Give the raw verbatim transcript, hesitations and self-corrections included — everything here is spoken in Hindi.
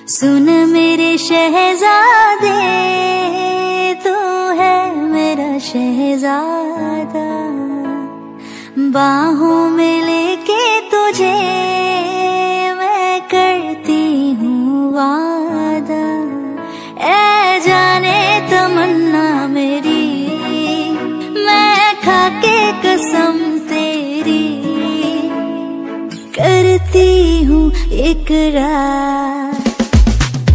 सुन मेरे शहजादे, तू है मेरा शहजादा, बाहों में लेके तुझे मैं करती हूँ वादा। ऐ जाने तमन्ना मेरी, मैं खाके कसम तेरी करती हूँ इकरार।